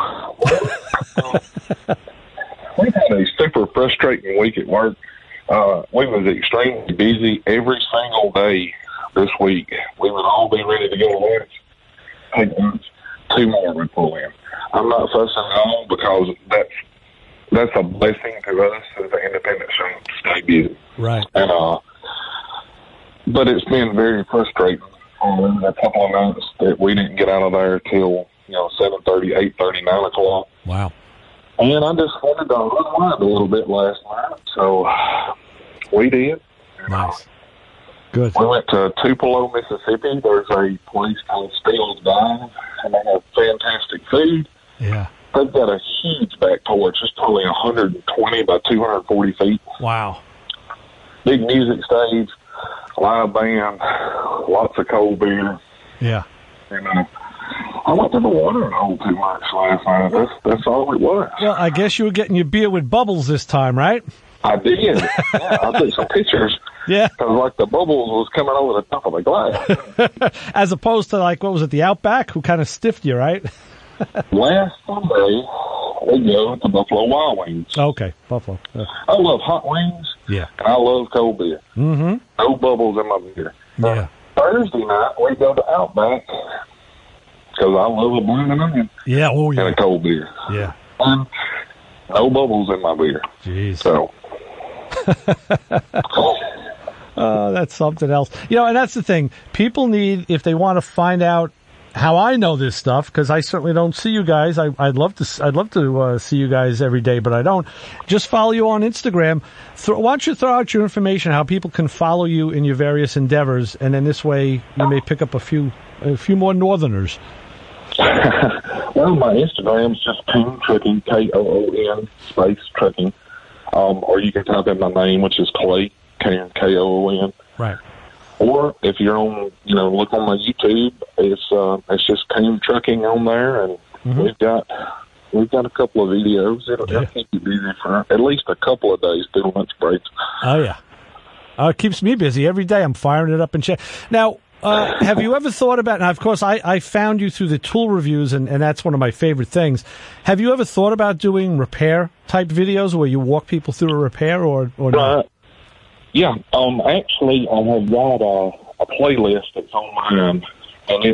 We've had a super frustrating week at work. We was extremely busy every single day this week. We would all be ready to go to lunch. Take lunch. 2 more would pull in. I'm not fussing at all because that's a blessing to us as an independent show to stay busy. Right. And but it's been very frustrating. A couple of nights that we didn't get out of there till 7:30, 8:30, 9 o'clock. Wow. And I just wanted to unwind a little bit last night, so we did. Nice. Good. We went to Tupelo, Mississippi. There's a place called Steele's Dive, and they have fantastic food. Yeah. They've got a huge back porch. It's probably 120 by 240 feet. Wow. Big music stage, live band, lots of cold beer. Yeah. And I went to the water and hold too much last night. That's all it was. Well, I guess you were getting your beer with bubbles this time, right? I did. Yeah, I took some pictures. Yeah. Because, like, the bubbles was coming over the top of the glass. As opposed to, like, what was it, the Outback, who kind of stiffed you, right? Last Sunday, we go to Buffalo Wild Wings. Okay, Buffalo. I love hot wings. Yeah. And I love cold beer. Mm-hmm. No bubbles in my beer. Yeah. Thursday night, we go to Outback because I love a blend and onion. Yeah, oh, yeah. And a cold beer. Yeah. And no bubbles in my beer. Jeez. So. That's something else. And that's the thing. People need, if they want to find out how I know this stuff, because I certainly don't see you guys. I'd love to see you guys every day, but I don't. Just follow you on Instagram. Why don't you throw out your information, how people can follow you in your various endeavors, and then this way you may pick up a few more Northerners. Well, my Instagram's just Koon Trucking, Koon space Trucking, or you can type in my name, which is Clay, Koon. Right. Or if you're on, look on my YouTube, it's just Koon Trucking on there, and we've got a couple of videos. It'll keep you busy for at least a couple of days through lunch breaks. Oh yeah, it keeps me busy every day. I'm firing it up and check. Now, have you ever thought about? Now, of course, I found you through the tool reviews, and that's one of my favorite things. Have you ever thought about doing repair type videos where you walk people through a repair, or not? Yeah, actually, I have got a playlist that's on mine, and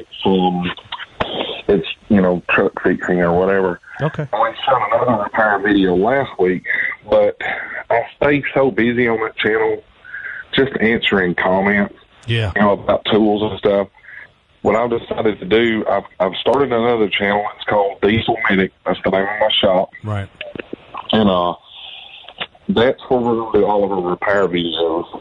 it's truck fixing or whatever. Okay. I shot another repair video last week, but I stay so busy on that channel, just answering comments. Yeah. About tools and stuff. What I've decided to do, I've started another channel. It's called Diesel Medic. That's the name of my shop. Right. And that's where we're going to do all of our repair videos.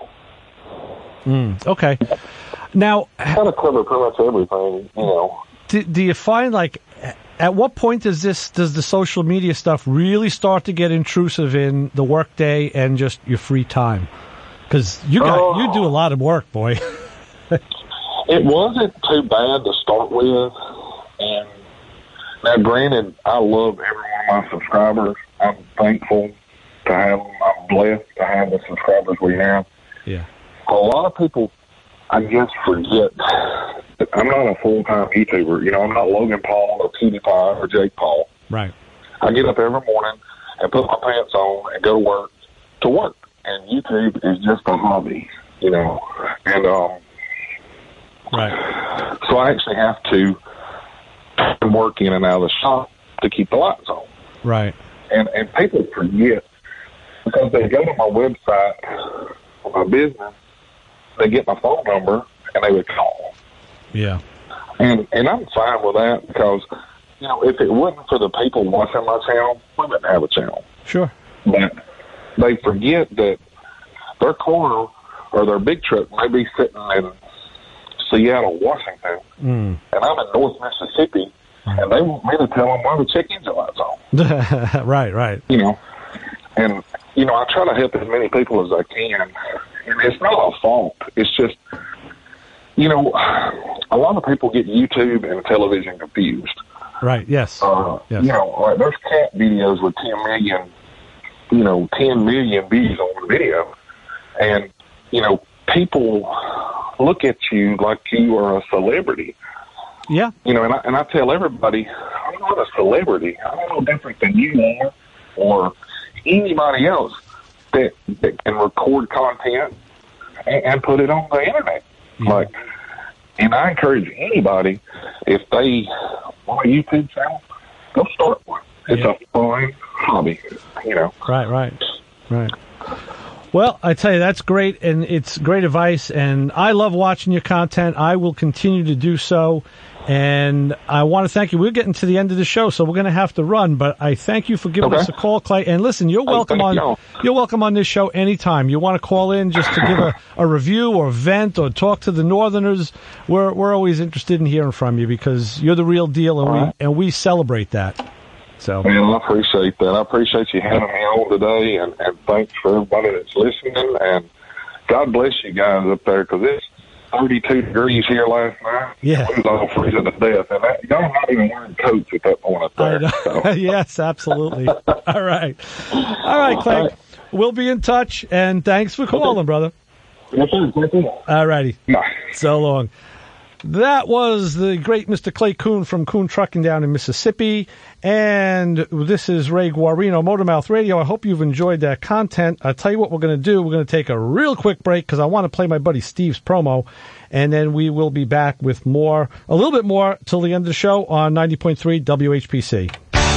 Okay. Now, kind of cover pretty much everything, Do you find, like, at what point does the social media stuff really start to get intrusive in the workday and just your free time? Because you do a lot of work, boy. It wasn't too bad to start with, and now, granted, I love every one of my subscribers. I'm thankful to have them. I'm blessed to have the subscribers we have. Yeah. A lot of people, I guess, forget that I'm not a full-time YouTuber. I'm not Logan Paul or PewDiePie or Jake Paul. Right. I get up every morning and put my pants on and go to work. And YouTube is just a hobby, and right. So I actually have to work in and out of the shop to keep the lights on. Right. And people forget because they go to my website for my business, they get my phone number and they would call. Yeah. And I'm fine with that because, if it wasn't for the people watching my channel, we wouldn't have a channel. Sure. But they forget that their car or their big truck may be sitting in Seattle, Washington, and I'm in North Mississippi, and they want me to tell them why the check engine light's on. Right. And, I try to help as many people as I can, and it's not a fault. It's just, a lot of people get YouTube and television confused. Right. Yes. You know, like there's cat videos with 10 million views on one video, and you know, people look at you like you are a celebrity. Yeah. You know, and I tell everybody, I'm not a celebrity. I'm no different than you are, or anybody else that can record content and put it on the internet. Yeah. Like, and I encourage anybody, if they want a YouTube channel, go start one. It's a fun hobby, you know. Right. Well, I tell you, that's great, and it's great advice, and I love watching your content. I will continue to do so, and I want to thank you. We're getting to the end of the show, so we're going to have to run, but I thank you for giving us a call, Clay. And listen, you're welcome on this show anytime. You want to call in just to give a review or vent or talk to the Northerners, we're always interested in hearing from you because you're the real deal, and we celebrate that. So, man, I appreciate that. I appreciate you having me on today, and thanks for everybody that's listening. And God bless you guys up there, because it's 32 degrees here last night. Yeah. We was all freezing to death, and y'all not even wearing coats at that point up there. So. Yes, absolutely. All right, Clay. Right. We'll be in touch, and thanks for calling, brother. Yes, sir. All righty. Bye. So long. That was the great Mr. Clay Coon from Coon Trucking down in Mississippi. And this is Ray Guarino, Motormouth Radio. I hope you've enjoyed that content. I'll tell you what we're going to do. We're going to take a real quick break because I want to play my buddy Steve's promo. And then we will be back with a little bit more till the end of the show on 90.3 WHPC.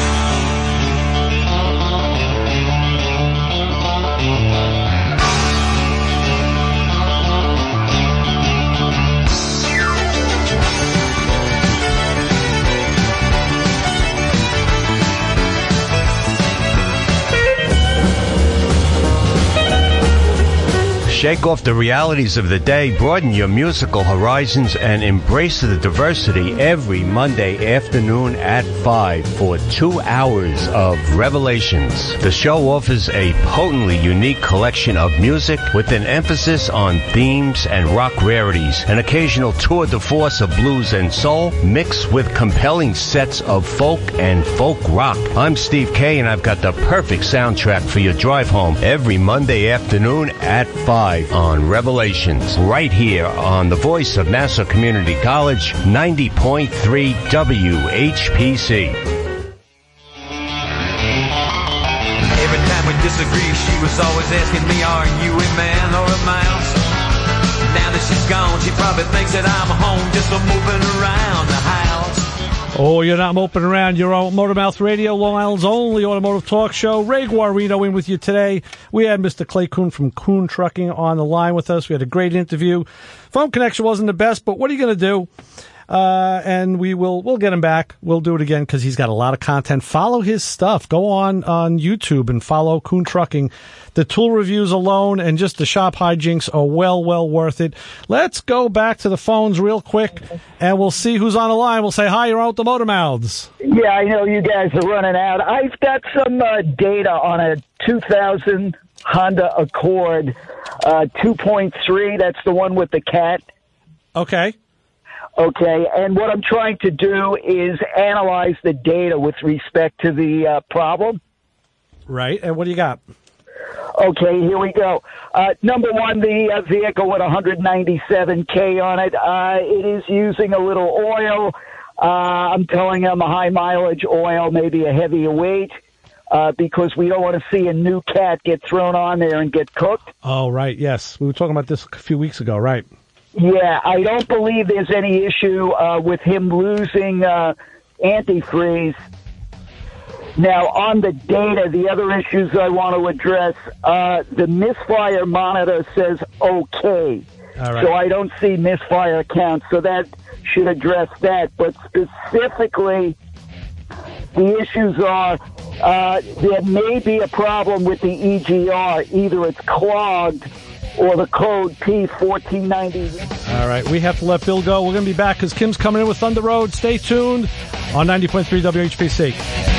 Shake off the realities of the day, broaden your musical horizons, and embrace the diversity every Monday afternoon at 5 for 2 hours of revelations. The show offers a potently unique collection of music with an emphasis on themes and rock rarities, an occasional tour de force of blues and soul, mixed with compelling sets of folk and folk rock. I'm Steve K, and I've got the perfect soundtrack for your drive home every Monday afternoon at 5. On Revelations, right here on the voice of Nassau Community College, 90.3 WHPC. Every time we disagree, she was always asking me, are you a man or a mouse? Now that she's gone, she probably thinks that I'm home just for moving around the house. Oh, you're not moping around. You're on Motormouth Radio, Long Island's only automotive talk show. Ray Guarino in with you today. We had Mr. Clay Coon from Coon Trucking on the line with us. We had a great interview. Phone connection wasn't the best, but what are you going to do? And we'll get him back. We'll do it again because he's got a lot of content. Follow his stuff. Go on YouTube and follow Coon Trucking. The tool reviews alone and just the shop hijinks are well worth it. Let's go back to the phones real quick, and we'll see who's on the line. We'll say hi. You're out the Motor Mouths. Yeah, I know you guys are running out. I've got some data on a 2000 Honda Accord 2.3. That's the one with the cat. Okay. Okay, and what I'm trying to do is analyze the data with respect to the problem. Right, and what do you got? Okay, here we go. Number one, the vehicle with 197K on it. It is using a little oil. I'm telling them a high mileage oil, maybe a heavier weight, because we don't want to see a new cat get thrown on there and get cooked. Oh, right, yes. We were talking about this a few weeks ago, right? Yeah, I don't believe there's any issue with him losing antifreeze. Now, on the data, the other issues I want to address, the misfire monitor says okay. All right. So I don't see misfire counts, so that should address that. But specifically, the issues are there may be a problem with the EGR. Either it's clogged or the code P1490. All right, we have to let Bill go. We're going to be back because Kim's coming in with Thunder Road. Stay tuned on 90.3 WHPC.